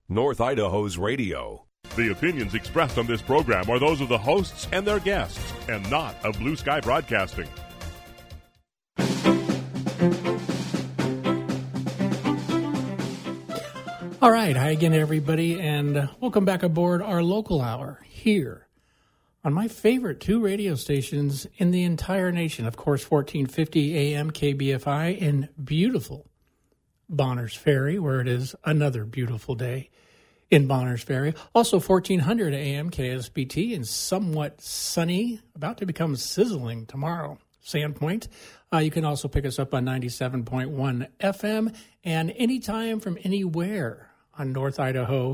North Idaho's radio. The opinions expressed on this program are those of the hosts and their guests, and not of Blue Sky Broadcasting. All right, hi again, everybody, and welcome back aboard our local hour here on my favorite two radio stations in the entire nation. Of course, 1450 AM KBFI in beautiful Bonners Ferry, where it is another beautiful day in Bonners Ferry. Also 1400 AM KSBT in somewhat sunny, about to become sizzling tomorrow, Sandpoint. You can also pick us up on 97.1 FM and anytime from anywhere on North Idaho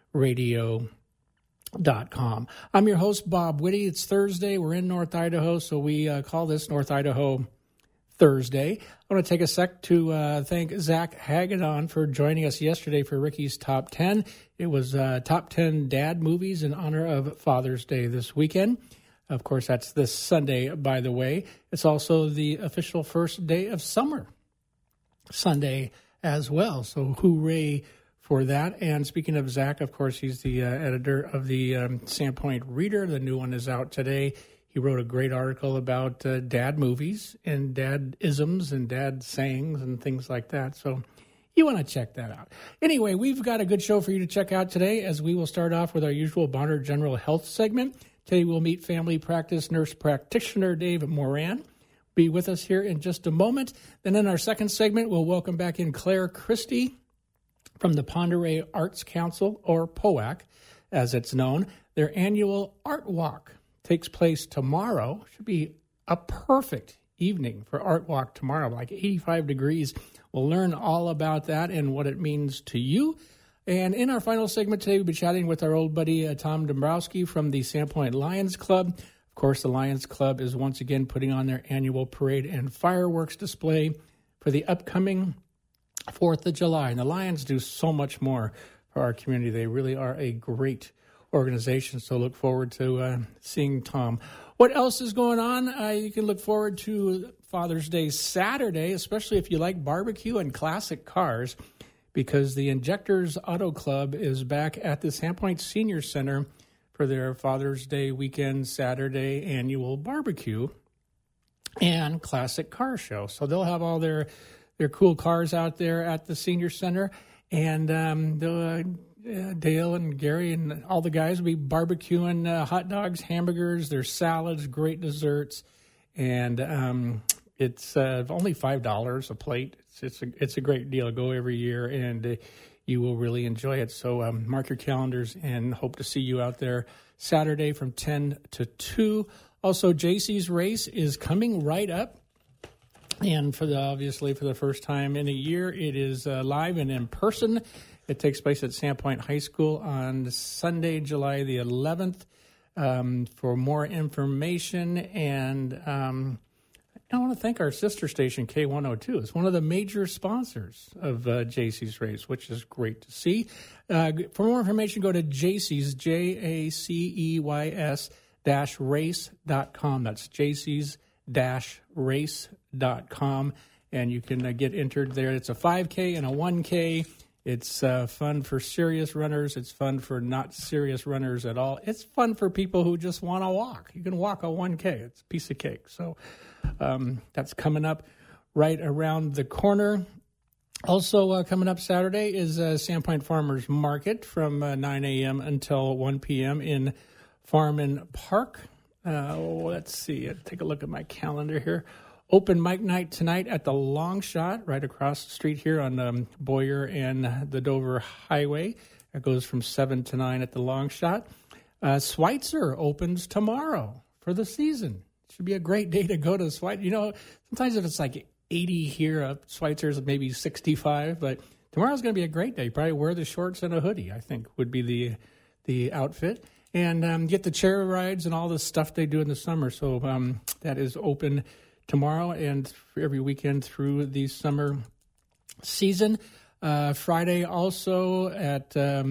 Radio.com. I'm your host, Bob Whitty. It's Thursday. We're in North Idaho, so we call this North Idaho Thursday. I want to take a sec to thank Zach Hagedon for joining us yesterday for Ricky's Top 10. It was Top 10 Dad Movies in honor of Father's Day this weekend. Of course, that's this Sunday, by the way. It's also the official first day of summer, Sunday as well. So hooray for that. And speaking of Zach, of course, he's the editor of the Sandpoint Reader. The new one is out today. He wrote a great article about dad movies and dad-isms and dad sayings and things like that. So you want to check that out. Anyway, we've got a good show for you to check out today, as we will start off with our usual Bonner General Health segment. Today we'll meet family practice nurse practitioner Dave Moran. Be with us here in just a moment. Then in our second segment, we'll welcome back in Claire Christie from the Pend Oreille Arts Council, or POAC, as it's known. Their annual Art Walk takes place tomorrow. Should be a perfect evening for Art Walk tomorrow, like 85 degrees. We'll learn all about that and what it means to you. And in our final segment today, we'll be chatting with our old buddy Tom Dombrowski from the Sandpoint Lions Club. Of course, the Lions Club is once again putting on their annual parade and fireworks display for the upcoming 4th of July. And the Lions do so much more for our community. They really are a great organization, so look forward to seeing Tom. What else is going on? You can look forward to Father's Day Saturday, especially if you like barbecue and classic cars, because the Injectors Auto Club is back at the Sandpoint Senior Center for their Father's Day weekend Saturday annual barbecue and classic car show. So they'll have all their cool cars out there at the Senior Center, and Dale and Gary and all the guys will be barbecuing hot dogs, hamburgers, their salads, great desserts, and it's only $5 a plate. It's a great deal. Go every year, and you will really enjoy it. So mark your calendars and hope to see you out there Saturday from 10 to 2. Also, JC's race is coming right up. And obviously for the first time in a year, it is live and in person. It takes place at Sandpoint High School on Sunday, July the 11th. For more information, and I want to thank our sister station, K102. It's one of the major sponsors of JC's race, which is great to see. For more information, go to JC's, JACEYS-race.com. That's JC's-race.com, and you can get entered there. It's a 5K and a 1K. It's fun for serious runners. It's fun for not serious runners at all. It's fun for people who just want to walk. You can walk a 1K. It's a piece of cake. So that's coming up right around the corner. Also coming up Saturday is Sandpoint Farmers Market from 9 a.m. until 1 p.m. in Farman Park. Let's see. Take a look at my calendar here. Open mic night tonight at the Long Shot, right across the street here on Boyer and the Dover Highway. It goes from 7 to 9 at the Long Shot. Schweitzer opens tomorrow for the season. Should be a great day to go to Schweitzer. You know, sometimes if it's like 80 here, Schweitzer's maybe 65, but tomorrow's going to be a great day. Probably wear the shorts and a hoodie, I think, would be the outfit. And get the chair rides and all the stuff they do in the summer. So that is open tomorrow and every weekend through the summer season. Friday also at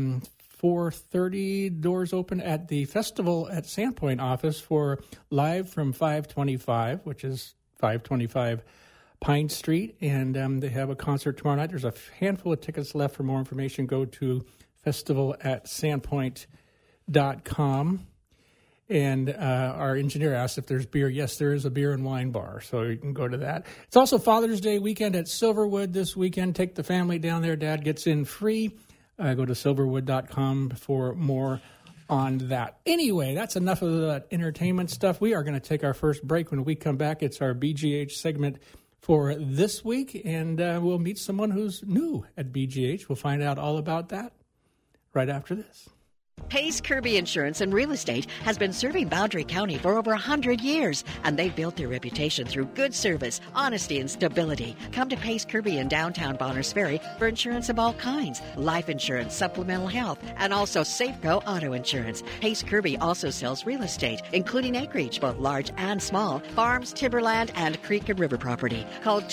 4:30, doors open at the Festival at Sandpoint office for Live from 525, which is 525 Pine Street. And they have a concert tomorrow night. There's a handful of tickets left. For more information, go to festival@sandpoint.com. And our engineer asked if there's beer. Yes, there is a beer and wine bar, so you can go to that. It's also Father's Day weekend at Silverwood this weekend. Take the family down there. Dad gets in free. Go to silverwood.com for more on that. Anyway, that's enough of the entertainment stuff. We are going to take our first break. When we come back, it's our BGH segment for this week, and we'll meet someone who's new at BGH. We'll find out all about that right after this. Pace Kirby Insurance and Real Estate has been serving Boundary County for over 100 years, and they've built their reputation through good service, honesty, and stability. Come to Pace Kirby in downtown Bonners Ferry for insurance of all kinds, life insurance, supplemental health, and also Safeco auto insurance. Pace Kirby also sells real estate, including acreage, both large and small, farms, timberland, and creek and river property. Call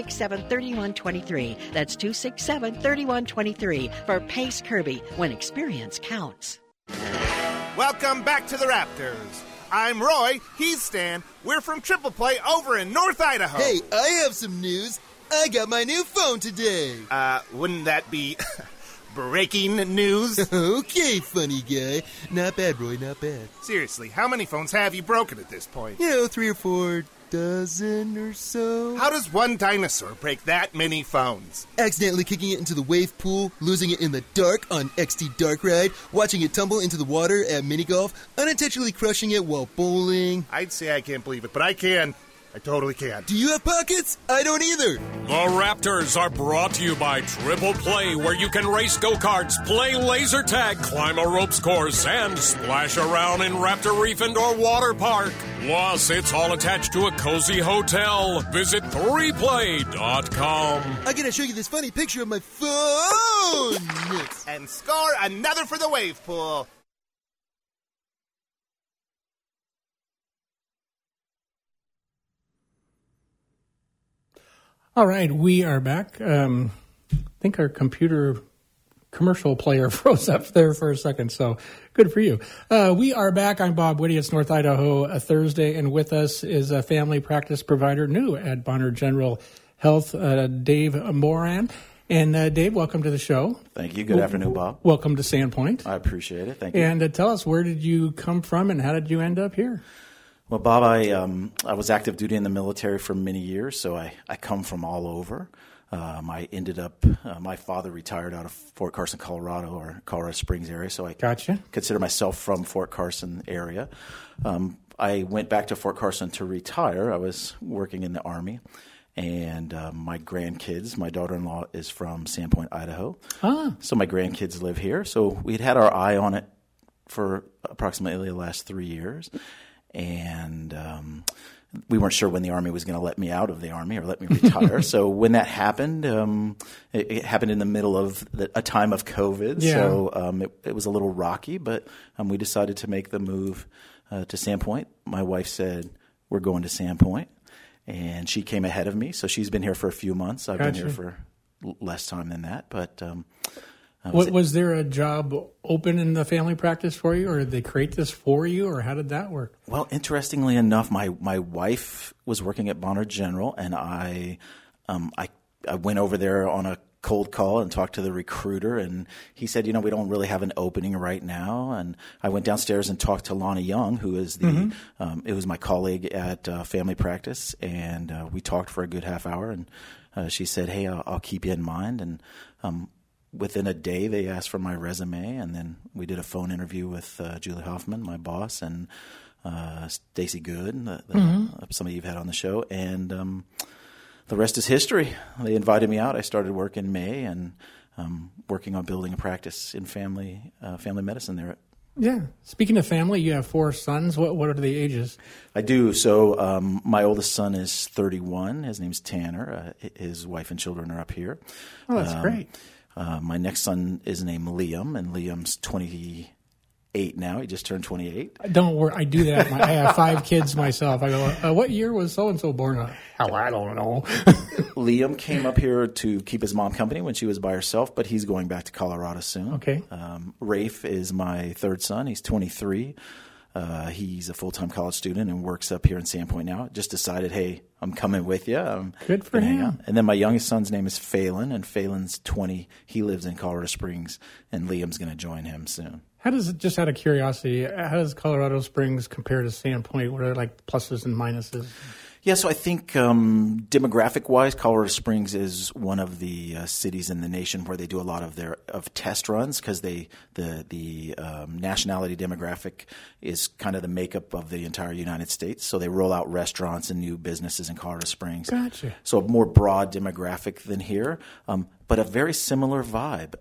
267-3123. That's 267-3123 for Pace Kirby, when experience counts. Welcome back to the Raptors. I'm Roy, he's Stan. We're from Triple Play over in North Idaho. Hey, I have some news. I got my new phone today. Wouldn't that be breaking news? Okay, funny guy. Not bad, Roy, not bad. Seriously, how many phones have you broken at this point? 3 or 4 dozen or so. How does one dinosaur break that many phones? Accidentally kicking it into the wave pool, losing it in the dark on XT Dark Ride, watching it tumble into the water at mini golf, unintentionally crushing it while bowling. I'd say I can't believe it, but I can. I totally can. Do you have pockets? I don't either. The Raptors are brought to you by Triple Play, where you can race go-karts, play laser tag, climb a ropes course, and splash around in Raptor Reef Indoor Water Park. Plus, it's all attached to a cozy hotel. Visit 3play.com. I gotta show you this funny picture of my phone. And score another for the wave pool. All right, we are back. I think our computer commercial player froze up there for a second, so good for you. We are back. I'm Bob Whitty. It's North Idaho Thursday, and with us is a family practice provider new at Bonner General Health, Dave Moran. And Dave, welcome to the show. Thank you. Good afternoon, Bob. Welcome to Sandpoint. I appreciate it. Thank you. And tell us, where did you come from, and how did you end up here? Well, Bob, I was active duty in the military for many years, so I come from all over. I ended up, my father retired out of Fort Carson, Colorado, or Colorado Springs area, so I consider myself from Fort Carson area. I went back to Fort Carson to retire. I was working in the Army, and my grandkids, my daughter-in-law is from Sandpoint, Idaho. So my grandkids live here. So we'd had our eye on it for approximately the last 3 years. And we weren't sure when the Army was going to let me out of the Army or let me retire. So when that happened, it happened in the middle of a time of COVID. Yeah. So it was a little rocky, but we decided to make the move to Sandpoint. My wife said, we're going to Sandpoint. And she came ahead of me. So she's been here for a few months. I've been here for less time than that. But was there a job open in the family practice for you, or did they create this for you, or how did that work? Well, interestingly enough, my wife was working at Bonner General, and I went over there on a cold call and talked to the recruiter, and he said, we don't really have an opening right now. And I went downstairs and talked to Lana Young, who is it was my colleague at family practice, and we talked for a good half hour, and she said, hey, I'll keep you in mind. And within a day, they asked for my resume, and then we did a phone interview with Julie Hoffman, my boss, and Stacy Good, some of you have had on the show, and the rest is history. They invited me out. I started work in May, and working on building a practice in family medicine there. Yeah. Speaking of family, you have 4 sons. What are the ages? I do. So my oldest son is 31. His name's Tanner. His wife and children are up here. Oh, that's great. My next son is named Liam, and Liam's 28 now. He just turned 28. Don't worry. I do that. I have 5 kids myself. I go, what year was so-and-so born? Hell, I don't know. Liam came up here to keep his mom company when she was by herself, but he's going back to Colorado soon. Okay. Rafe is my 3rd son. He's 23. He's a full-time college student and works up here in Sandpoint now. Just decided, hey, I'm coming with you. Good for him. And then my youngest son's name is Phelan, and Phelan's 20. He lives in Colorado Springs, and Liam's going to join him soon. How does it, just out of curiosity, how does Colorado Springs compare to Sandpoint? What are like pluses and minuses? Yeah, so I think demographic-wise, Colorado Springs is one of the cities in the nation where they do a lot of test runs because the nationality demographic is kind of the makeup of the entire United States. So they roll out restaurants and new businesses in Colorado Springs. Gotcha. So a more broad demographic than here, but a very similar vibe.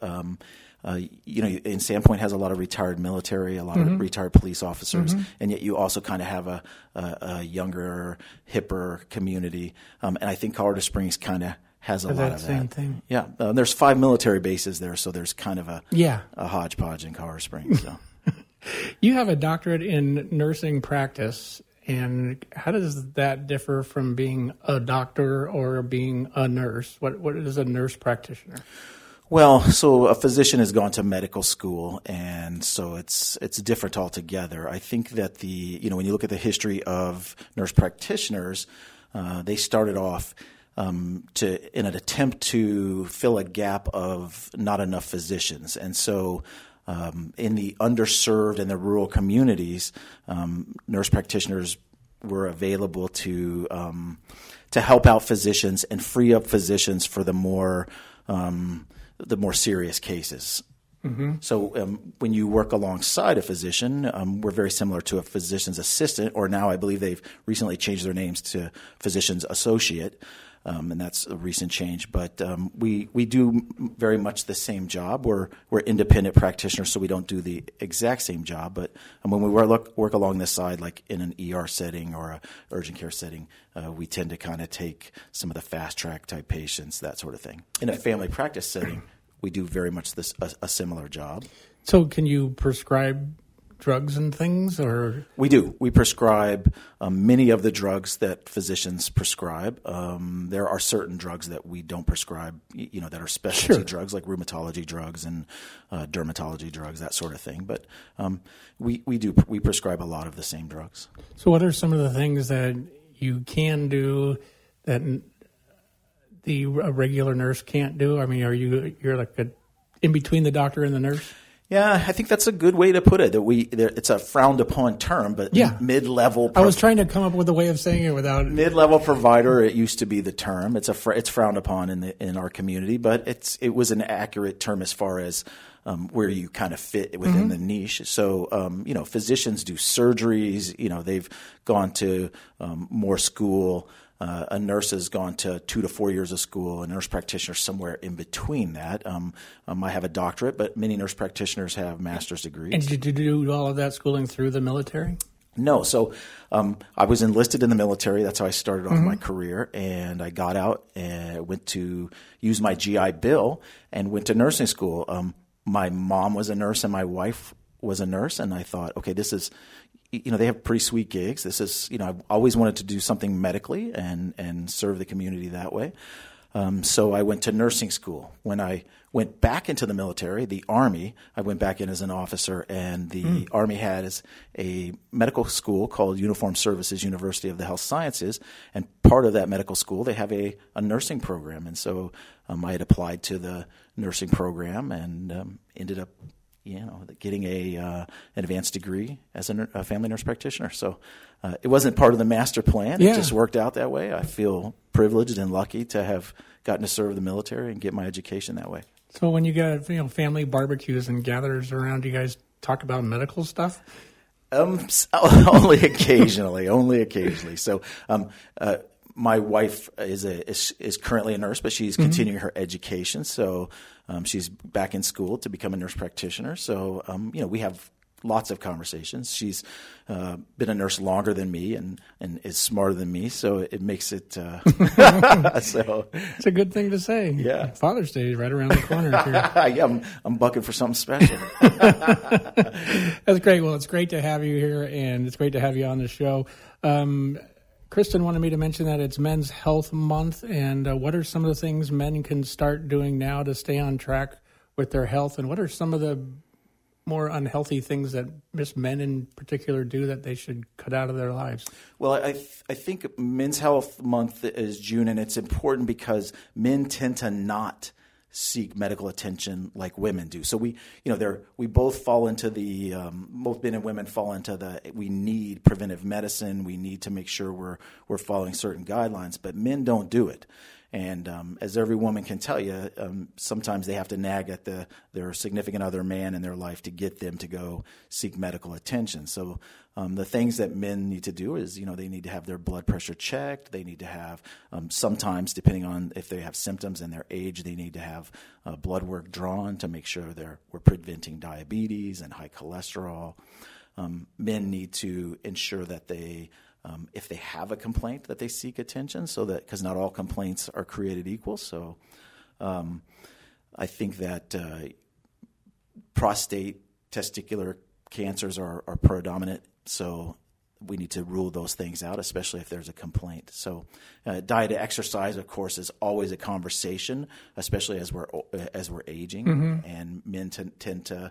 In Sandpoint has a lot of retired military, a lot of retired police officers, and yet you also kind of have a younger, hipper community. And I think Colorado Springs kind of has a lot of that. Same thing. Yeah, there's 5 military bases there, so there's kind of a hodgepodge in Colorado Springs. So. You have a doctorate in nursing practice, and how does that differ from being a doctor or being a nurse? What is a nurse practitioner? Well, so a physician has gone to medical school, and so it's different altogether. I think that when you look at the history of nurse practitioners, they started off in an attempt to fill a gap of not enough physicians, and so in the underserved and the rural communities, nurse practitioners were available to help out physicians and free up physicians for the more serious cases. Mm-hmm. So when you work alongside a physician, we're very similar to a physician's assistant, or now I believe they've recently changed their names to physician's associate, and that's a recent change. But we do very much the same job. We're independent practitioners, so we don't do the exact same job. But when we work along this side, like in an ER setting or a urgent care setting, we tend to kind of take some of the fast track type patients, that sort of thing. In a family practice setting, we do very much a similar job. So can you prescribe drugs and things, or? We do. We prescribe many of the drugs that physicians prescribe. There are certain drugs that we don't prescribe, that are specialty drugs, like rheumatology drugs and dermatology drugs, that sort of thing. But we prescribe a lot of the same drugs. So what are some of the things that you can do that a regular nurse can't do? I mean, you're like in between the doctor and the nurse? Yeah, I think that's a good way to put it. It's a frowned upon term, but mid-level. I was trying to come up with a way of saying it without mid-level provider. It used to be the term. It's frowned upon in our community, but it was an accurate term as far as where you kind of fit within the niche. So physicians do surgeries. They've gone to more school. A nurse has gone to 2 to 4 years of school. A nurse practitioner somewhere in between that. I have a doctorate, but many nurse practitioners have master's degrees. And did you do all of that schooling through the military? No. So I was enlisted in the military. That's how I started off my career. And I got out and went to use my GI Bill and went to nursing school. My mom was a nurse and my wife was a nurse. And I thought, okay, this is – they have pretty sweet gigs. This is, I've always wanted to do something medically and serve the community that way. So I went to nursing school. When I went back into the military, the Army, I went back in as an officer, and the Army has a medical school called Uniformed Services University of the Health Sciences, and part of that medical school, they have a nursing program. And so I had applied to the nursing program and ended up getting an advanced degree as a family nurse practitioner. So it wasn't part of the master plan. It just worked out that way. I feel privileged and lucky to have gotten to serve the military and get my education that way. So when you got family barbecues and gatherers around, do you guys talk about medical stuff? Only occasionally. So my wife is currently a nurse, but she's continuing her education. So she's back in school to become a nurse practitioner. So we have lots of conversations. She's been a nurse longer than me and is smarter than me, so it makes it so it's a good thing to say. Yeah, Father's Day is right around the corner. Yeah, I'm bucking for something special. That's great. Well, it's great to have you here, and it's great to have you on the show. Kristen wanted me to mention that it's Men's Health Month, and what are some of the things men can start doing now to stay on track with their health, and what are some of the more unhealthy things that just men in particular do that they should cut out of their lives? Well, I think Men's Health Month is June, and it's important because men tend to not seek medical attention like women do. So we both fall into the both men and women fall into the we need preventive medicine. We need to make sure we're following certain guidelines, but men don't do it. And as every woman can tell you, sometimes they have to nag at their significant other man in their life to get them to go seek medical attention. So the things that men need to do is, they need to have their blood pressure checked. They need to have, sometimes, depending on if they have symptoms and their age, they need to have blood work drawn to make sure we're preventing diabetes and high cholesterol. Men need to ensure that they if they have a complaint, that they seek attention, so that because not all complaints are created equal. So I think that prostate, testicular cancers are predominant, so we need to rule those things out, especially if there's a complaint. So diet and exercise, of course, is always a conversation, especially as we're aging, and men tend to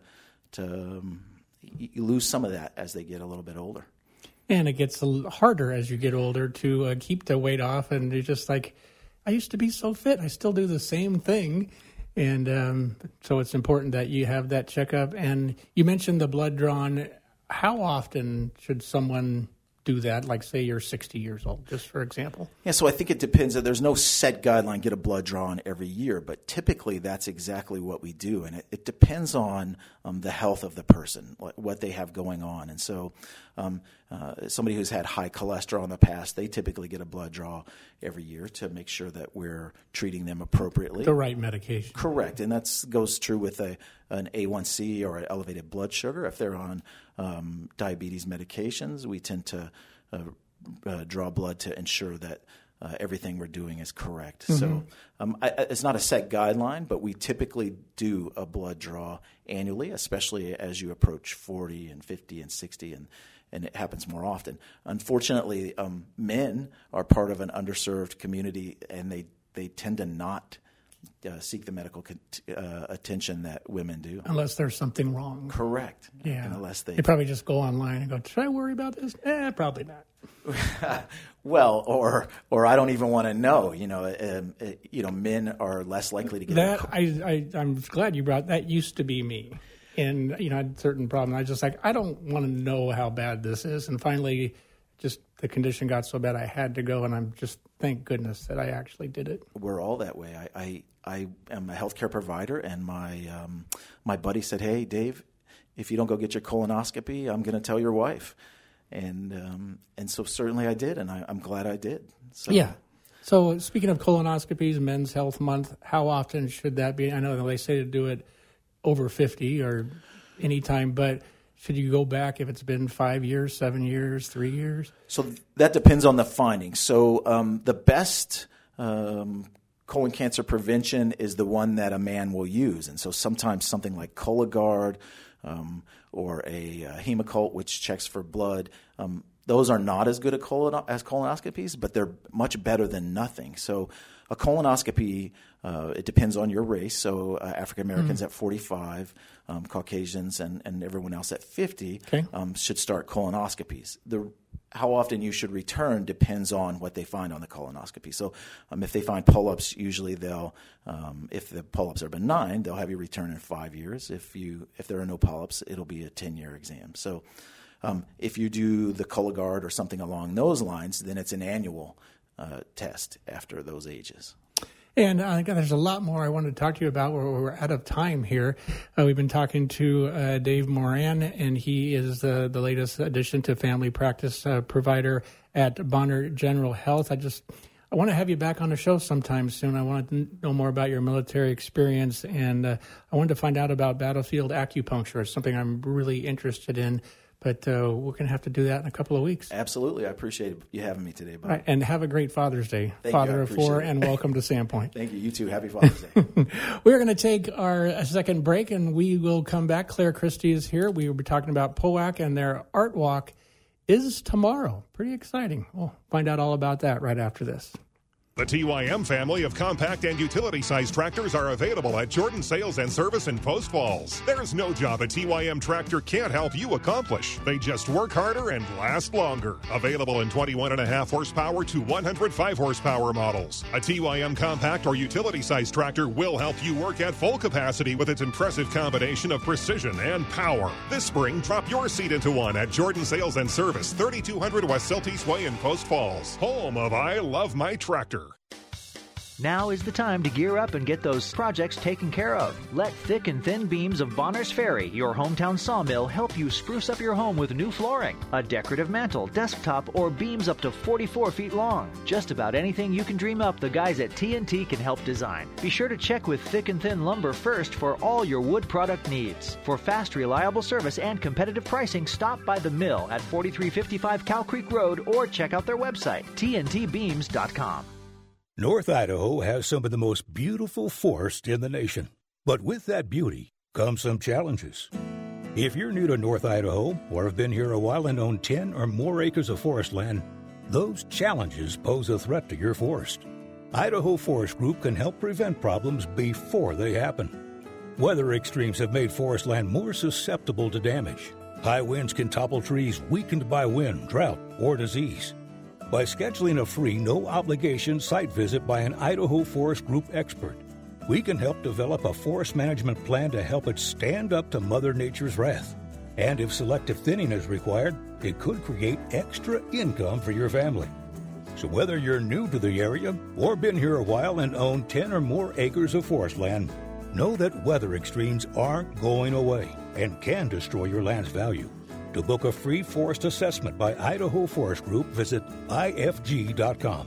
lose some of that as they get a little bit older. And it gets harder as you get older to keep the weight off. And you're just like, I used to be so fit. I still do the same thing. And so it's important that you have that checkup. And you mentioned the blood drawn. How often should someone do that? Like, say you're 60 years old, just for example. Yeah, so I think it depends. There's no set guideline, get a blood drawn every year, but typically that's exactly what we do. And it depends on the health of the person, what they have going on. And so somebody who's had high cholesterol in the past, they typically get a blood draw every year to make sure that we're treating them appropriately. The right medication. Correct. And that goes true with an A1C or an elevated blood sugar. If they're on diabetes medications, we tend to draw blood to ensure that everything we're doing is correct. So it's not a set guideline, but we typically do a blood draw annually, especially as you approach 40 and 50 and 60, and it happens more often. Unfortunately, men are part of an underserved community, and they tend to not seek the medical attention that women do. Unless there's something wrong. Correct. Yeah. And unless they probably just go online and go, should I worry about this? Probably not. Well, or I don't even want to know. Men are less likely to get that. I'm glad you brought that. Used to be me. And, I had certain problems. I was just like, I don't want to know how bad this is. And finally, just the condition got so bad I had to go, and I'm just, thank goodness that I actually did it. We're all that way. I am a healthcare provider, and my buddy said, hey, Dave, if you don't go get your colonoscopy, I'm going to tell your wife. And so certainly I did, and I'm glad I did. So. Yeah. So speaking of colonoscopies, Men's Health Month, how often should that be? I know they say to do it over 50 or any time, but should you go back if it's been 5 years, 7 years, 3 years? So that depends on the findings. So the best colon cancer prevention is the one that a man will use. And so sometimes something like Cologuard or a Hemoccult, which checks for blood, those are not as good as colonoscopies, but they're much better than nothing. So a colonoscopy, it depends on your race. So African Americans at 45, Caucasians and everyone else at 50 should start colonoscopies. How often you should return depends on what they find on the colonoscopy. So if they find polyps, usually they'll, if the polyps are benign, they'll have you return in 5 years. If there are no polyps, it'll be a 10-year exam. So if you do the Cologuard or something along those lines, then it's an annual test after those ages. And there's a lot more I wanted to talk to you about. We're out of time here. We've been talking to Dave Moran, and he is the latest addition to family practice provider at Bonner General Health. I want to have you back on the show sometime soon. I want to know more about your military experience, and I wanted to find out about battlefield acupuncture. It's something I'm really interested in. But we're going to have to do that in a couple of weeks. Absolutely. I appreciate you having me today, Bob. Right, and have a great Father's Day, Thank Father you, of 4, and welcome to Sandpoint. Thank you. You too. Happy Father's Day. We're going to take our second break, and we will come back. Claire Christie is here. We will be talking about POAC, and their art walk is tomorrow. Pretty exciting. We'll find out all about that right after this. The TYM family of compact and utility-sized tractors are available at Jordan Sales and Service in Post Falls. There's no job a TYM tractor can't help you accomplish. They just work harder and last longer. Available in 21.5 horsepower to 105 horsepower models. A TYM compact or utility-sized tractor will help you work at full capacity with its impressive combination of precision and power. This spring, drop your seat into one at Jordan Sales and Service, 3200 West Celtice Way in Post Falls. Home of I Love My Tractor. Now is the time to gear up and get those projects taken care of. Let Thick and Thin Beams of Bonners Ferry, your hometown sawmill, help you spruce up your home with new flooring, a decorative mantel, desktop, or beams up to 44 feet long. Just about anything you can dream up, the guys at TNT can help design. Be sure to check with Thick and Thin Lumber first for all your wood product needs. For fast, reliable service and competitive pricing, stop by the mill at 4355 Cow Creek Road or check out their website, tntbeams.com. North Idaho has some of the most beautiful forests in the nation. But with that beauty comes some challenges. If you're new to North Idaho or have been here a while and own 10 or more acres of forest land, those challenges pose a threat to your forest. Idaho Forest Group can help prevent problems before they happen. Weather extremes have made forest land more susceptible to damage. High winds can topple trees weakened by wind, drought, or disease. By scheduling a free, no-obligation site visit by an Idaho Forest Group expert, we can help develop a forest management plan to help it stand up to Mother Nature's wrath. And if selective thinning is required, it could create extra income for your family. So whether you're new to the area or been here a while and own 10 or more acres of forest land, know that weather extremes aren't going away and can destroy your land's value. To book a free forest assessment by Idaho Forest Group, visit ifg.com.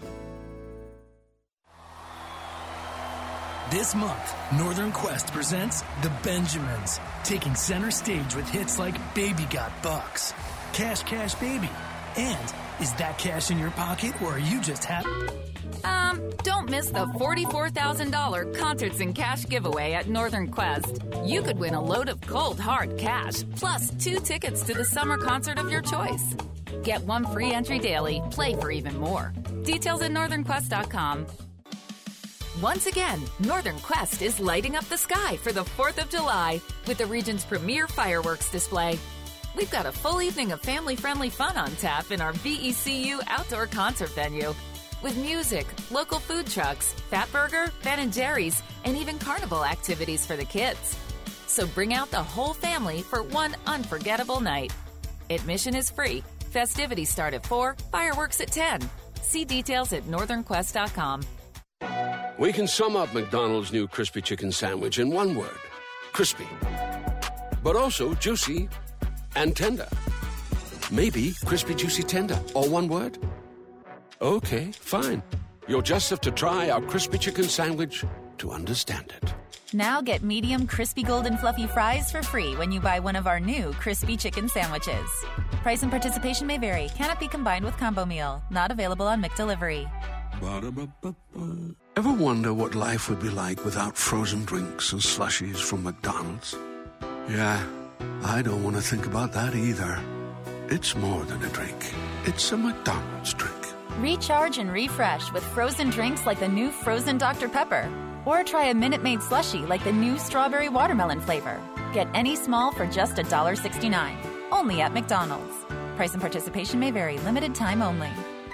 This month, Northern Quest presents The Benjamins, taking center stage with hits like Baby Got Bucks, Cash Cash Baby, and Is That Cash in Your Pocket or Are You Just Happy? Don't miss the $44,000 Concerts in Cash giveaway at Northern Quest. You could win a load of cold, hard cash, plus 2 tickets to the summer concert of your choice. Get 1 free entry daily. Play for even more. Details at northernquest.com. Once again, Northern Quest is lighting up the sky for the 4th of July with the region's premier fireworks display. We've got a full evening of family-friendly fun on tap in our VECU outdoor concert venue. With music, local food trucks, Fatburger, Ben & Jerry's, and even carnival activities for the kids. So bring out the whole family for one unforgettable night. Admission is free. Festivities start at 4, fireworks at 10. See details at northernquest.com. We can sum up McDonald's new crispy chicken sandwich in one word. Crispy. But also juicy and tender. Maybe crispy, juicy, tender. All one word? Okay, fine. You'll just have to try our crispy chicken sandwich to understand it. Now get medium crispy golden fluffy fries for free when you buy one of our new crispy chicken sandwiches. Price and participation may vary. Cannot be combined with combo meal. Not available on McDelivery. Ba-da-ba-ba-ba. Ever wonder what life would be like without frozen drinks and slushies from McDonald's? Yeah, I don't want to think about that either. It's more than a drink. It's a McDonald's drink. Recharge and refresh with frozen drinks like the new frozen Dr. Pepper. Or try a Minute Maid slushie like the new strawberry watermelon flavor. Get any small for just $1.69. Only at McDonald's. Price and participation may vary. Limited time only.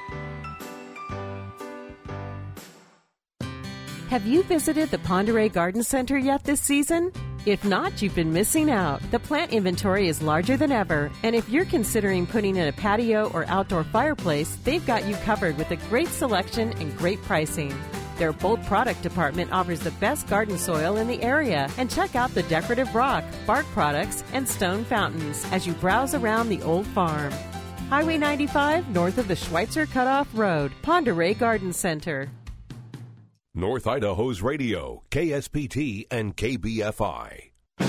Have you visited the Pend Oreille Garden Center yet this season? If not, you've been missing out. The plant inventory is larger than ever, and if you're considering putting in a patio or outdoor fireplace, they've got you covered with a great selection and great pricing. Their bold product department offers the best garden soil in the area, and check out the decorative rock, bark products, and stone fountains as you browse around the old farm. Highway 95, north of the Schweitzer Cutoff Road, Pend Oreille Garden Center. North Idaho's radio, KSPT and KBFI.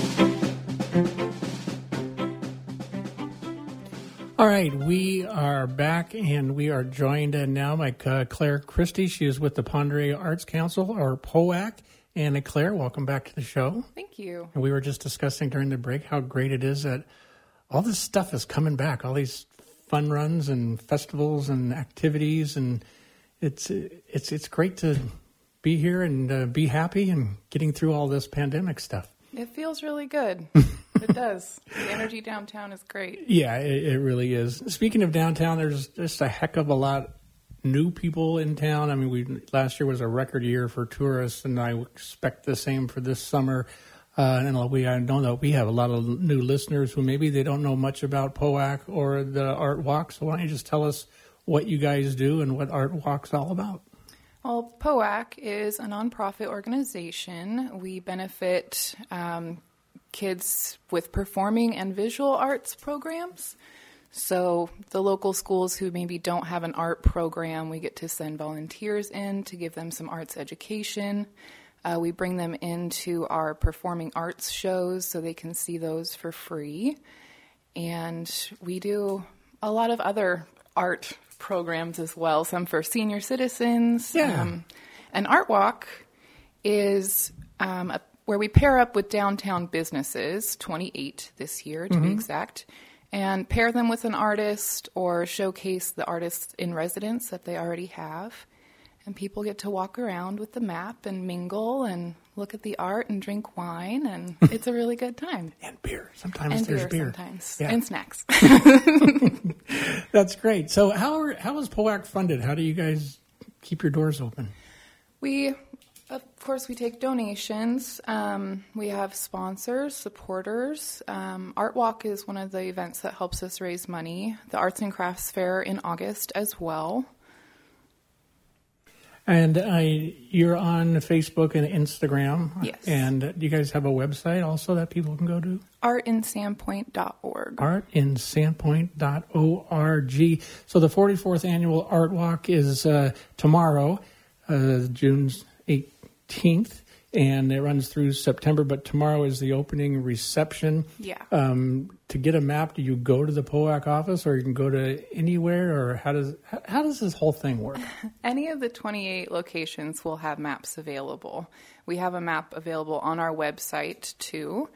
All right, we are back, and we are joined now by Claire Christie. She is with the Pend Oreille Arts Council, or POAC. And Claire, welcome back to the show. Thank you. And we were just discussing during the break how great it is that all this stuff is coming back, all these fun runs and festivals and activities, and it's great to be here and be happy and getting through all this pandemic stuff. It feels really good. It does. The energy downtown is great. Yeah, it really is. Speaking of downtown, there's just a heck of a lot new people in town. I mean, last year was a record year for tourists, and I expect the same for this summer. I know that we have a lot of new listeners who maybe they don't know much about POAC or the Art Walk. So why don't you just tell us what you guys do and what Art Walk's all about? Well, POAC is a nonprofit organization. We benefit kids with performing and visual arts programs. So the local schools who maybe don't have an art program, we get to send volunteers in to give them some arts education. We bring them into our performing arts shows so they can see those for free. And we do a lot of other art programs as well, some for senior citizens. Yeah. And Art Walk is where we pair up with downtown businesses, 28 this year to be exact, and pair them with an artist or showcase the artists in residence that they already have. And people get to walk around with the map and mingle and look at the art and drink wine, and it's a really good time. And beer. Sometimes there's beer. Sometimes. Yeah. And snacks. That's great. So how is POAC funded? How do you guys keep your doors open? Of course, we take donations. We have sponsors, supporters. Art Walk is one of the events that helps us raise money. The Arts and Crafts Fair in August as well. And you're on Facebook and Instagram. Yes. And do you guys have a website also that people can go to? artinsandpoint.org. artinsandpoint.org. So the 44th Annual Art Walk is tomorrow, June 18th, and it runs through September, but tomorrow is the opening reception. Yeah. To get a map, do you go to the POAC office, or you can go to anywhere, or how does this whole thing work? Any of the 28 locations will have maps available. We have a map available on our website, too.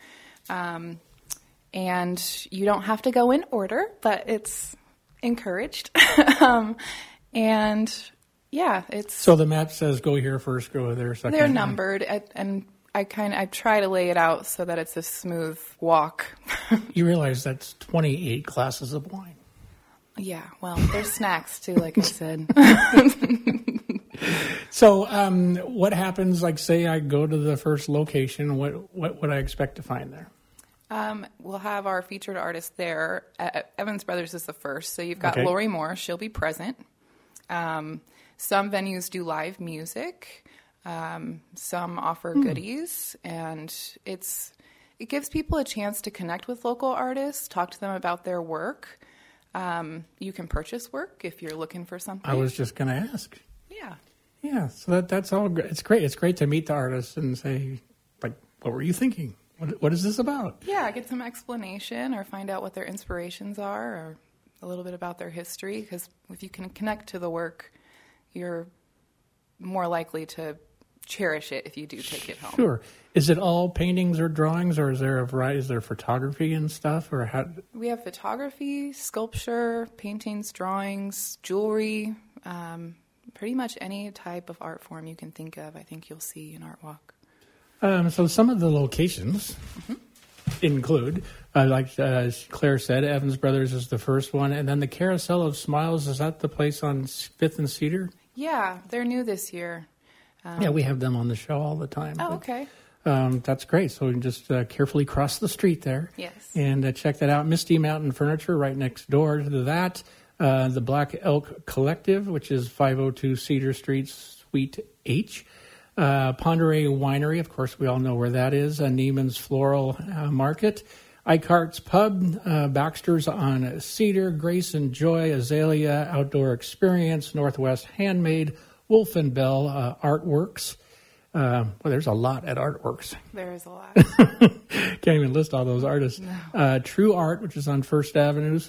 And you don't have to go in order, but it's encouraged. And yeah, it's... So the map says go here first, go there second. They're numbered, and I try to lay it out so that it's a smooth walk. You realize that's 28 glasses of wine. Yeah, well, there's snacks too, like I said. So what happens, like say I go to the first location, what would I expect to find there? We'll have our featured artist there. Evans Brothers is the first, so you've got Lori Moore. She'll be present. Some venues do live music. Some offer goodies, and it gives people a chance to connect with local artists, talk to them about their work. You can purchase work if you're looking for something. I was just going to ask. Yeah. Yeah, so that's all great. It's great. It's great to meet the artists and say, like, what were you thinking? What is this about? Yeah, get some explanation or find out what their inspirations are or a little bit about their history, because if you can connect to the work, you're more likely to cherish it if you do take it home. Sure. Is it all paintings or drawings, or is there a variety? Is there photography and stuff, or how? We have photography, sculpture, paintings, drawings, jewelry, pretty much any type of art form you can think of. I think you'll see in Art Walk. So some of the locations include, like Claire said, Evans Brothers is the first one, and then the Carousel of Smiles. Is that the place on 5th and Cedar? Yeah, they're new this year. Yeah, we have them on the show all the time. Oh, okay. That's great. So we can just carefully cross the street there. Yes. And check that out. Misty Mountain Furniture right next door to that. The Black Elk Collective, which is 502 Cedar Street, Suite H. Ponderay Winery, of course, we all know where that is. Neiman's Floral Market. Eichardt's Pub, Baxter's on Cedar, Grace and Joy, Azalea Outdoor Experience, Northwest Handmade, Wolf and Bell Artworks. Well, there's a lot at Artworks. There is a lot. Can't even list all those artists. No. True Art, which is on First Avenue,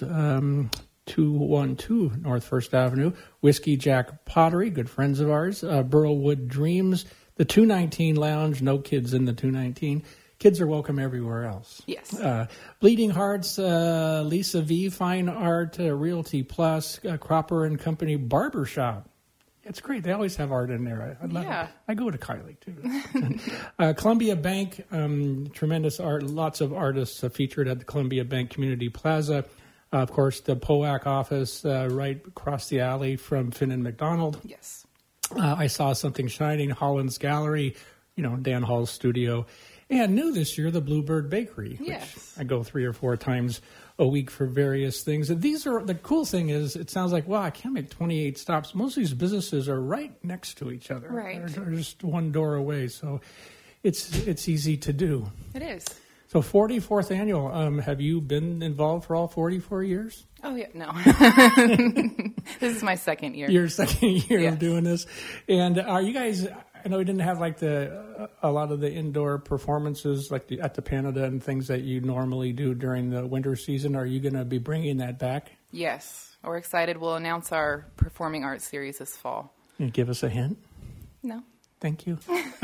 212 North First Avenue. Whiskey Jack Pottery, good friends of ours. Burlwood Dreams. The 219 Lounge, no kids in the 219. Kids are welcome everywhere else. Yes. Bleeding Hearts, Lisa V, Fine Art, Realty Plus, Cropper and Company Barbershop. It's great. They always have art in there. I love Yeah. it. I go to Kylie, too. Columbia Bank, tremendous art. Lots of artists featured at the Columbia Bank Community Plaza. Of course, the POAC office right across the alley from Finn and McDonald. Yes. I saw Something Shining, Holland's Gallery, Dan Hall's studio. And new this year, the Bluebird Bakery, Yes. which I go 3 or 4 times a week for various things. And these are, the cool thing is, it sounds like, wow, I can't make 28 stops. Most of these businesses are right next to each other. Right. They're just one door away. So it's easy to do. It is. So 44th annual, have you been involved for all 44 years? Oh, yeah. No. This is my second year. Your second year Yes. of doing this. And are you guys, I know we didn't have like a lot of the indoor performances like at the Canada and things that you normally do during the winter season. Are you going to be bringing that back? Yes. We're excited. We'll announce our performing arts series this fall. Can you give us a hint? No. Thank you.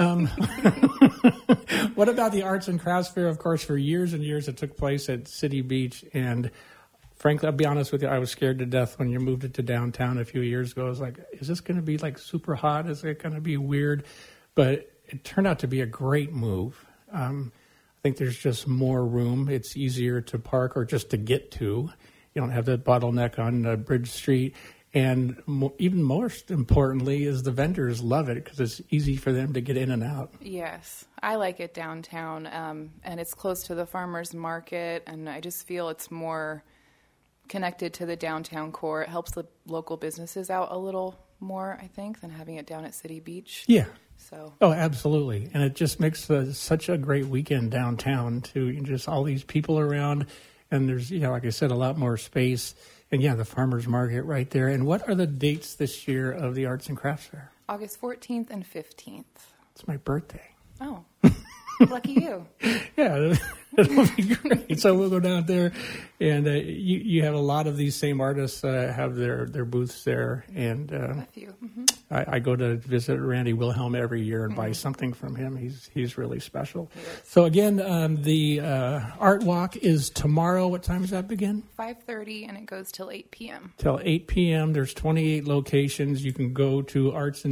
What about the Arts and Crafts Fair? Of course, for years and years it took place at City Beach. And frankly, I'll be honest with you, I was scared to death when you moved it to downtown a few years ago. I was like, is this going to be like super hot? Is it going to be weird? But it turned out to be a great move. I think there's just more room. It's easier to park or just to get to. You don't have the bottleneck on Bridge Street. And even most importantly is the vendors love it because it's easy for them to get in and out. Yes. I like it downtown, and it's close to the farmers market, and I just feel it's more connected to the downtown core. It helps the local businesses out a little more, I think, than having it down at City Beach. Yeah. So. Oh, absolutely. And it just makes such a great weekend downtown, too. Just all these people around, and there's, like I said, a lot more space. And, the farmers market right there. And what are the dates this year of the Arts and Crafts Fair? August 14th and 15th. It's my birthday. Oh, lucky you. Yeah, it'll be great. So we'll go down there, and you have a lot of these same artists have their booths there. And a few. Mm-hmm. I go to visit Randy Wilhelm every year and buy something from him. He's really special. So again, the Art Walk is tomorrow. What time does that begin? 5:30, and it goes till 8 p.m. Till 8 p.m. There's 28 locations. You can go to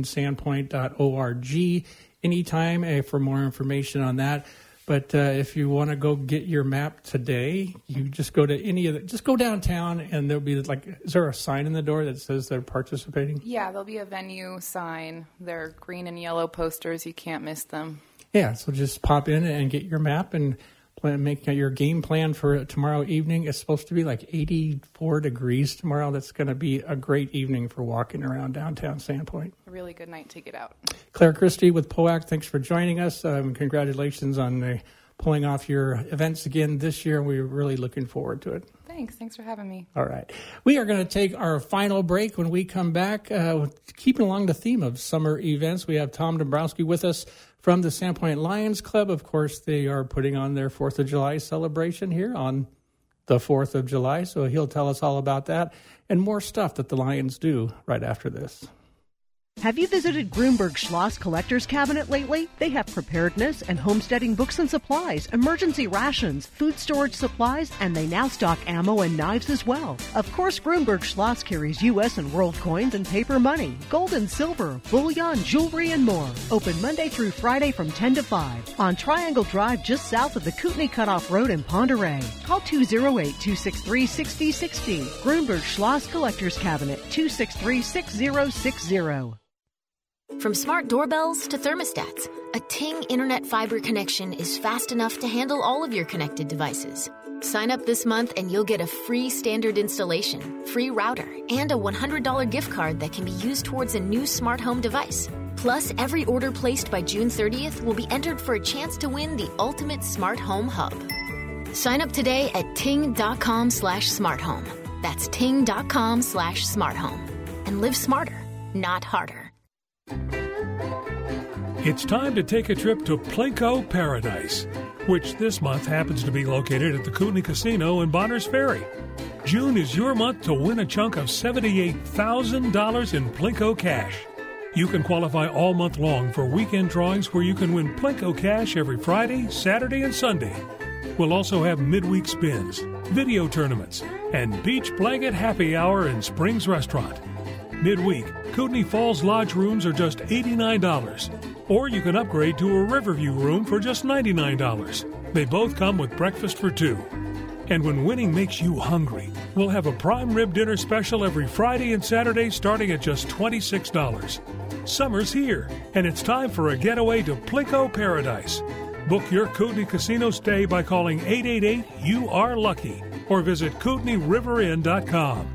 artsandsandpoint.org anytime for more information on that. But if you want to go get your map today, you just go to just go downtown, and there'll be is there a sign in the door that says they're participating? Yeah, there'll be a venue sign. They're green and yellow posters. You can't miss them. Yeah, so just pop in and get your map and make your game plan for tomorrow evening. It's supposed to be 84 degrees tomorrow. That's going to be a great evening for walking around downtown Sandpoint. A really good night to get out. Claire Christie with POAC, thanks for joining us. Congratulations on pulling off your events again this year. We're really looking forward to it. Thanks for having me. All right. We are going to take our final break. When we come back, keeping along the theme of summer events, we have Tom Dombrowski with us from the Sandpoint Lions Club. Of course, they are putting on their 4th of July celebration here on the 4th of July, so he'll tell us all about that and more stuff that the Lions do right after this. Have you visited Grunberg Schloss Collector's Cabinet lately? They have preparedness and homesteading books and supplies, emergency rations, food storage supplies, and they now stock ammo and knives as well. Of course, Grunberg Schloss carries U.S. and world coins and paper money, gold and silver, bullion, jewelry, and more. Open Monday through Friday from 10 to 5 on Triangle Drive just south of the Kootenai Cutoff Road in Ponderay. Call 208-263-6060. Grunberg Schloss Collector's Cabinet, 263-6060. From smart doorbells to thermostats, a Ting Internet Fiber connection is fast enough to handle all of your connected devices. Sign up this month and you'll get a free standard installation, free router, and a $100 gift card that can be used towards a new smart home device. Plus, every order placed by June 30th will be entered for a chance to win the ultimate smart home hub. Sign up today at ting.com/smarthome. That's ting.com/smarthome. And live smarter, not harder. It's time to take a trip to Plinko Paradise, which this month happens to be located at the Kootenai Casino in Bonners Ferry. June is your month to win a chunk of $78,000 in Plinko cash. You can qualify all month long for weekend drawings where you can win Plinko cash every Friday, Saturday, and Sunday. We'll also have midweek spins, video tournaments, and beach blanket happy hour in Springs Restaurant. Midweek, Kootenai Falls Lodge rooms are just $89. Or you can upgrade to a Riverview room for just $99. They both come with breakfast for two. And when winning makes you hungry, we'll have a prime rib dinner special every Friday and Saturday starting at just $26. Summer's here, and it's time for a getaway to Plinko Paradise. Book your Kootenai Casino stay by calling 888-YOU-ARE-LUCKY or visit KootenaiRiverInn.com.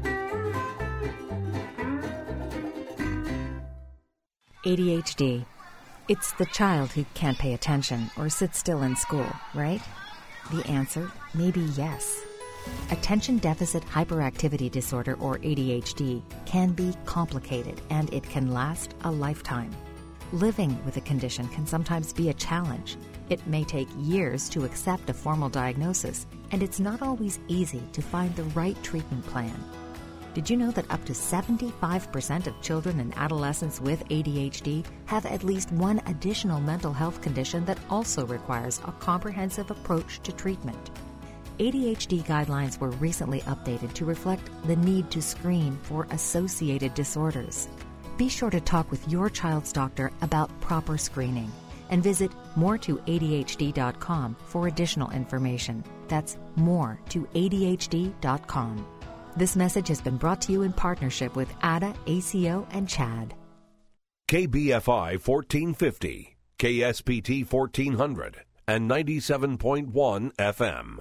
ADHD. It's the child who can't pay attention or sit still in school, right? The answer may be yes. Attention Deficit Hyperactivity Disorder, or ADHD, can be complicated and it can last a lifetime. Living with a condition can sometimes be a challenge. It may take years to accept a formal diagnosis, and it's not always easy to find the right treatment plan. Did you know that up to 75% of children and adolescents with ADHD have at least one additional mental health condition that also requires a comprehensive approach to treatment? ADHD guidelines were recently updated to reflect the need to screen for associated disorders. Be sure to talk with your child's doctor about proper screening and visit moretoadhd.com for additional information. That's moretoadhd.com. This message has been brought to you in partnership with ADA, ACO, and CHAD. KBFI 1450, KSPT 1400, and 97.1 FM.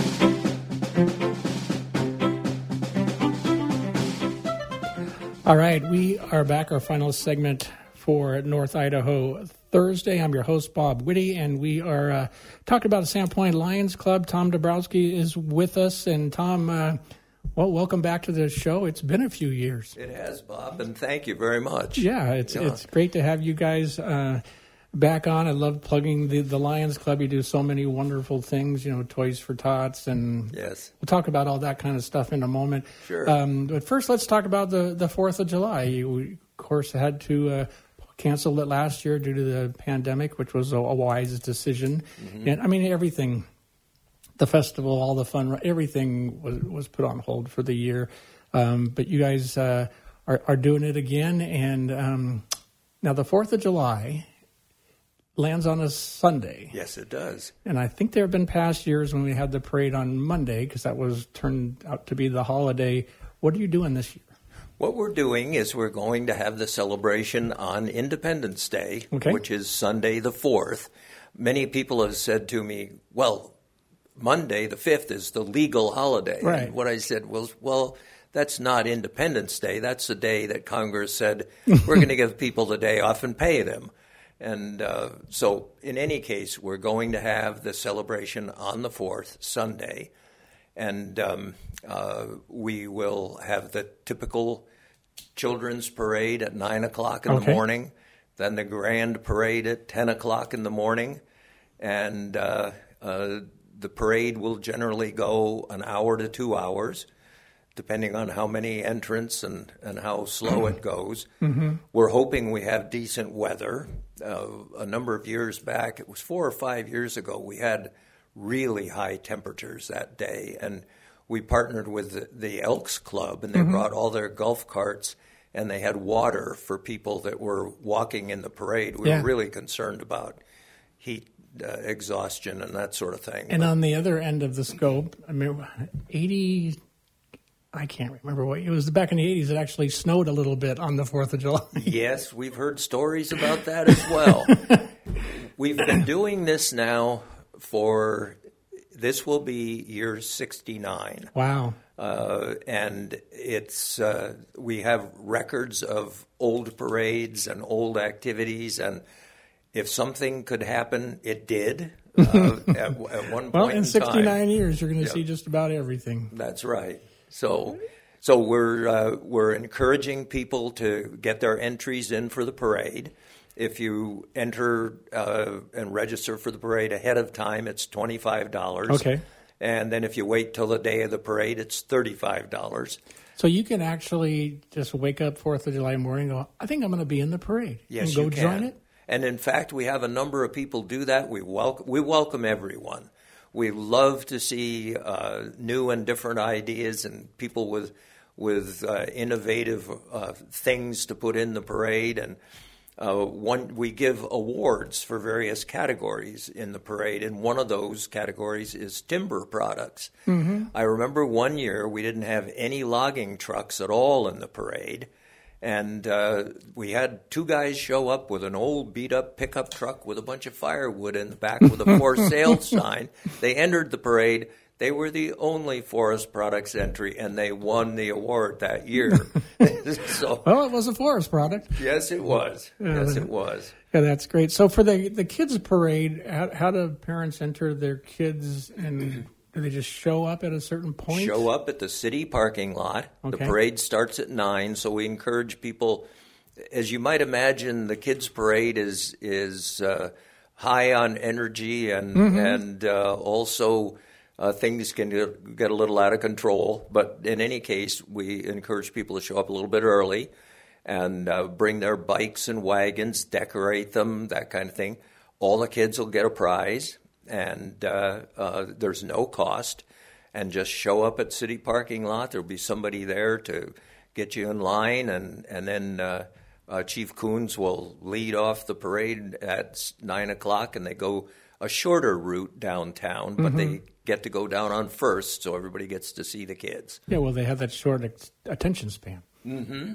All right, we are back, our final segment for North Idaho Thursday. I'm your host, Bob Whitty, and we are talking about the Sandpoint Lions Club. Tom Dabrowski is with us, and Tom, well, welcome back to the show. It's been a few years. It has, Bob, and thank you very much. Yeah, it's great to have you guys back on. I love plugging the Lions Club. You do so many wonderful things, Toys for Tots, and yes, we'll talk about all that kind of stuff in a moment. Sure. But first, let's talk about the 4th of July. You, of course, had to cancel it last year due to the pandemic, which was a wise decision. Mm-hmm. And, I mean, everything... The festival, all the fun, everything was put on hold for the year. But you guys are doing it again. And now the 4th of July lands on a Sunday. Yes, it does. And I think there have been past years when we had the parade on Monday, because that was turned out to be the holiday. What are you doing this year? What we're doing is we're going to have the celebration on Independence Day, which is Sunday the 4th. Many people have said to me, well, Monday, the 5th, is the legal holiday. Right. And what I said was, well, that's not Independence Day. That's the day that Congress said we're going to give people the day off and pay them. And so in any case, we're going to have the celebration on the 4th, Sunday. And we will have the typical children's parade at 9 o'clock in the morning, then the grand parade at 10 o'clock in the morning. And the parade will generally go an hour to 2 hours, depending on how many entrants and how slow it goes. Mm-hmm. We're hoping we have decent weather. A number of years back, it was 4 or 5 years ago, we had really high temperatures that day. And we partnered with the Elks Club, and they brought all their golf carts, and they had water for people that were walking in the parade. We were really concerned about heat exhaustion and that sort of thing. And on the other end of the scope, I mean, I can't remember what it was. Back in the 80s, it actually snowed a little bit on the 4th of July. Yes, we've heard stories about that as well. We've been doing this now this will be year 69. Wow. And it's we have records of old parades and old activities, and if something could happen, it did at one point well, in 69 time. Years, you're going to see just about everything. That's right. So we're encouraging people to get their entries in for the parade. If you enter and register for the parade ahead of time, it's $25. Okay. And then if you wait till the day of the parade, it's $35. So you can actually just wake up 4th of July morning and go, I think I'm going to be in the parade. Yes, and go you can. join it? And in fact, we have a number of people do that. We welcome everyone. We love to see new and different ideas and people with innovative things to put in the parade. And we give awards for various categories in the parade, and one of those categories is timber products. Mm-hmm. I remember one year we didn't have any logging trucks at all in the parade, and we had two guys show up with an old beat-up pickup truck with a bunch of firewood in the back with a for sale sign. They entered the parade. They were the only forest products entry, and they won the award that year. So, well, it was a forest product. Yes, it was. Yes, it was. Yeah, that's great. So for the kids' parade, how do parents enter their kids, and do they just show up at a certain point? Show up at the city parking lot. Okay. The parade starts at 9, so we encourage people. As you might imagine, the kids' parade is high on energy, and also things can get a little out of control. But in any case, we encourage people to show up a little bit early and bring their bikes and wagons, decorate them, that kind of thing. All the kids will get a prize, and there's no cost. And just show up at city parking lot. There'll be somebody there to get you in line, and then Chief Coons will lead off the parade at 9 o'clock, and they go a shorter route downtown, but they get to go down on First, so everybody gets to see the kids. Yeah, well, they have that short attention span. Mm-hmm.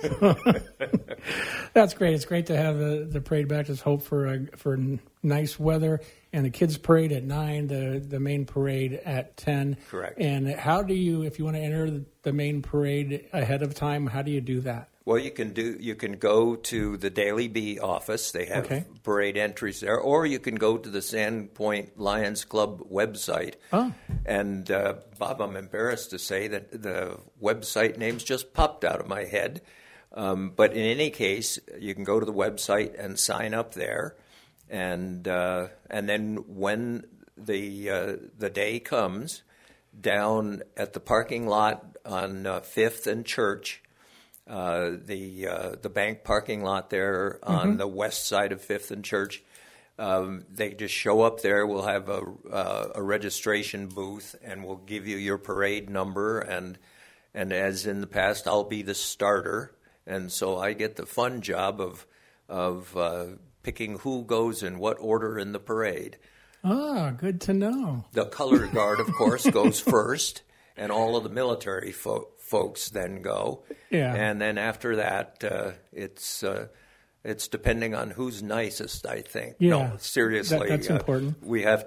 That's great. It's great to have the parade back. Just hope for nice weather, and the kids' parade at 9, the main parade at 10. Correct. And how do you, if you want to enter the main parade ahead of time, how do you do that? Well, you can go to the Daily Bee office. They have parade entries there, or you can go to the Sandpoint Lions Club website. Oh. And Bob, I'm embarrassed to say that the website names just popped out of my head. But in any case, you can go to the website and sign up there, and then when the day comes, down at the parking lot on 5th and Church. The bank parking lot there on the west side of 5th and Church. They just show up there. We'll have a registration booth, and we'll give you your parade number. And as in the past, I'll be the starter, and so I get the fun job of picking who goes in what order in the parade. Ah, good to know. The color guard, of course, goes first, and all of the military folks then go. Yeah. And then after that, it's depending on who's nicest, I think. Yeah. No, seriously. That's important. We have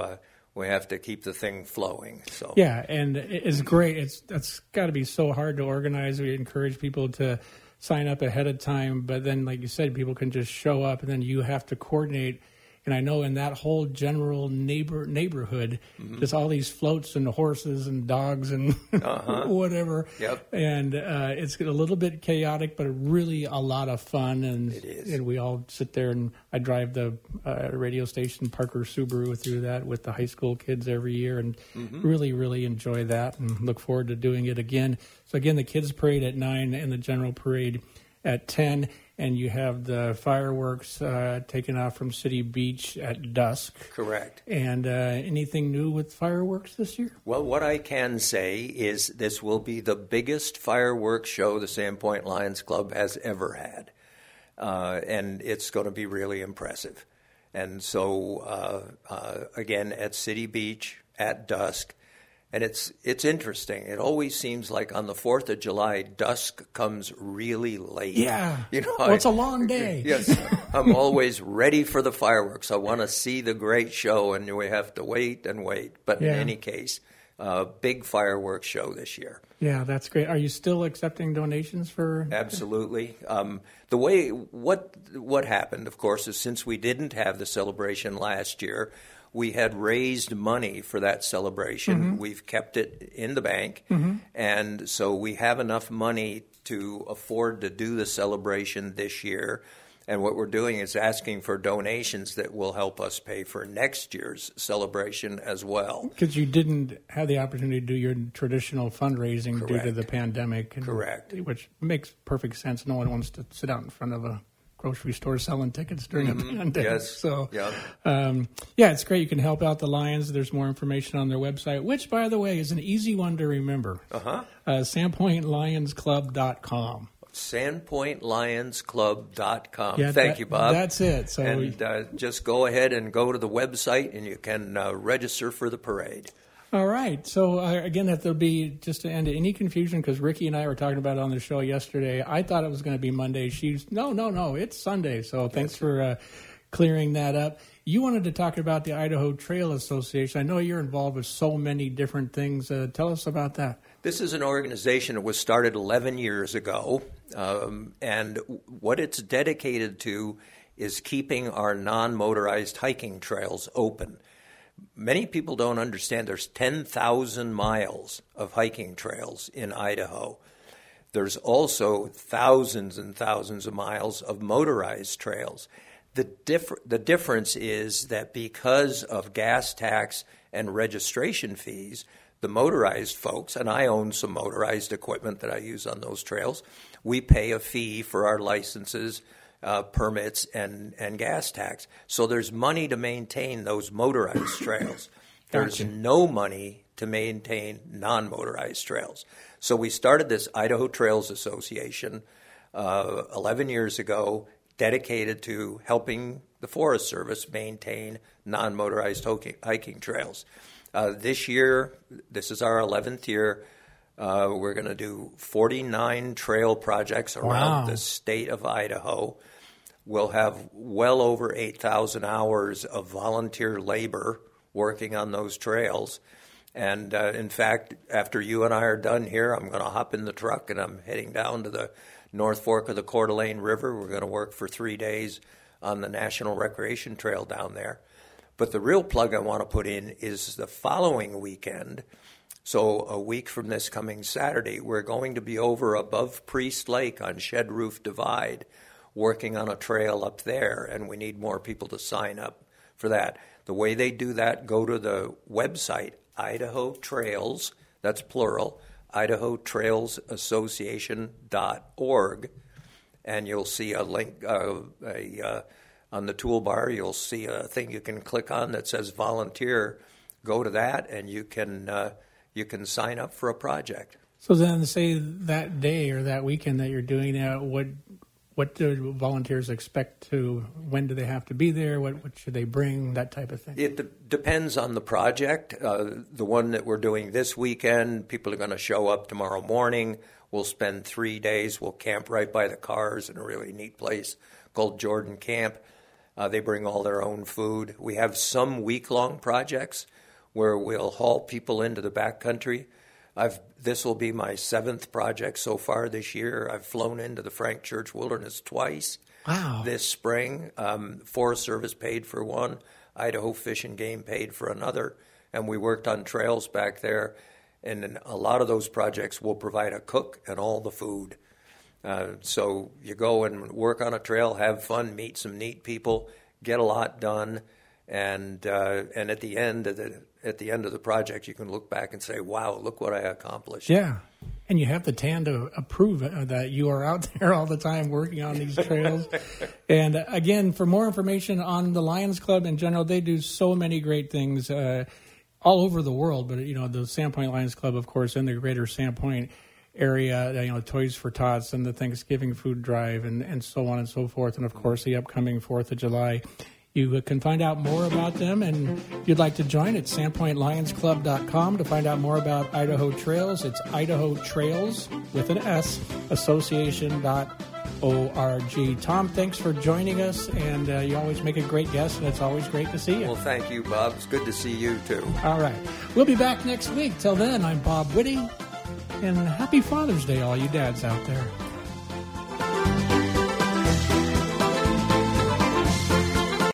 to keep the thing flowing. So. Yeah, and it's great. That's got to be so hard to organize. We encourage people to sign up ahead of time, but then, like you said, people can just show up, and then you have to coordinate. And I know in that whole general neighborhood, there's all these floats and horses and dogs and whatever. Yep. And it's a little bit chaotic, but really a lot of fun. And it is. And we all sit there, and I drive the radio station, Parker Subaru, through that with the high school kids every year, and really, really enjoy that and look forward to doing it again. So again, the kids' parade at 9 and the general parade at 10. And you have the fireworks taken off from City Beach at dusk. Correct. And anything new with fireworks this year? Well, what I can say is this will be the biggest fireworks show the Sandpoint Lions Club has ever had. And it's going to be really impressive. And so, again, at City Beach at dusk. And it's interesting. It always seems like on the 4th of July, dusk comes really late. Yeah. You know, it's a long day. Yes. I'm always ready for the fireworks. I want to see the great show, and we have to wait and wait. But in any case, big fireworks show this year. Yeah, that's great. Are you still accepting donations for? Absolutely. The way what happened, of course, is since we didn't have the celebration last year, we had raised money for that celebration. We've kept it in the bank, and so we have enough money to afford to do the celebration this year. And what we're doing is asking for donations that will help us pay for next year's celebration as well. Because you didn't have the opportunity to do your traditional fundraising due to the pandemic. Correct. Which makes perfect sense. No one wants to sit out in front of a grocery stores selling tickets during a pandemic. Yes. So, yeah. It's great. You can help out the Lions. There's more information on their website, which, by the way, is an easy one to remember. SandpointLionsClub.com. SandpointLionsClub.com. Yeah, Thank you, Bob. That's it. So and just go ahead and go to the website, and you can register for the parade. All right. So, again, that there'll be, just to end any confusion, because Ricky and I were talking about it on the show yesterday. I thought it was going to be Monday. No, it's Sunday. So thanks for clearing that up. You wanted to talk about the Idaho Trail Association. I know you're involved with so many different things. Tell us about that. This is an organization that was started 11 years ago, and what it's dedicated to is keeping our non-motorized hiking trails open. Many people don't understand there's 10,000 miles of hiking trails in Idaho. There's also thousands and thousands of miles of motorized trails. The difference is that because of gas tax and registration fees, the motorized folks, and I own some motorized equipment that I use on those trails, we pay a fee for our licenses, permits, and gas tax. So there's money to maintain those motorized trails. There's no money to maintain non-motorized trails. So we started this Idaho Trails Association 11 years ago, dedicated to helping the Forest Service maintain non-motorized hiking trails. This year, this is our 11th year, we're going to do 49 trail projects around the state of Idaho. We'll have well over 8,000 hours of volunteer labor working on those trails. And in fact, after you and I are done here, I'm going to hop in the truck and I'm heading down to the North Fork of the Coeur d'Alene River. We're going to work for 3 days on the National Recreation Trail down there. But the real plug I want to put in is the following weekend. So a week from this coming Saturday, we're going to be over above Priest Lake on Shed Roof Divide, working on a trail up there, and we need more people to sign up for that. The way they do that, go to the website, Idaho Trails, that's plural, idahotrailsassociation.org, and you'll see a link on the toolbar. You'll see a thing you can click on that says volunteer. Go to that, and you can sign up for a project. So then, say that day or that weekend that you're doing that, what do volunteers expect to? When do they have to be there? What should they bring? That type of thing. It depends on the project. The one that we're doing this weekend, people are going to show up tomorrow morning. We'll spend 3 days. We'll camp right by the cars in a really neat place called Jordan Camp. They bring all their own food. We have some week-long projects where we'll haul people into the backcountry. This will be my 7th project so far this year. I've flown into the Frank Church Wilderness twice. Wow. This spring. Forest Service paid for one. Idaho Fish and Game paid for another. And we worked on trails back there. And in a lot of those projects, we'll provide a cook and all the food. So you go and work on a trail, have fun, meet some neat people, get a lot done. And at the end of the project, you can look back and say, "Wow, look what I accomplished." Yeah, and you have the tan to approve that you are out there all the time working on these trails. And again, for more information on the Lions Club in general, they do so many great things all over the world. But the Sandpoint Lions Club, of course, in the greater Sandpoint area, Toys for Tots and the Thanksgiving food drive and so on and so forth, and of course the upcoming 4th of July. You can find out more about them, and if you'd like to join, it's SandpointLionsClub.com. To find out more about Idaho Trails, it's Idaho Trails with an S, Association.org. Tom, thanks for joining us, and you always make a great guest, and it's always great to see you. Well, thank you, Bob. It's good to see you, too. All right. We'll be back next week. Till then, I'm Bob Whitty, and happy Father's Day, all you dads out there.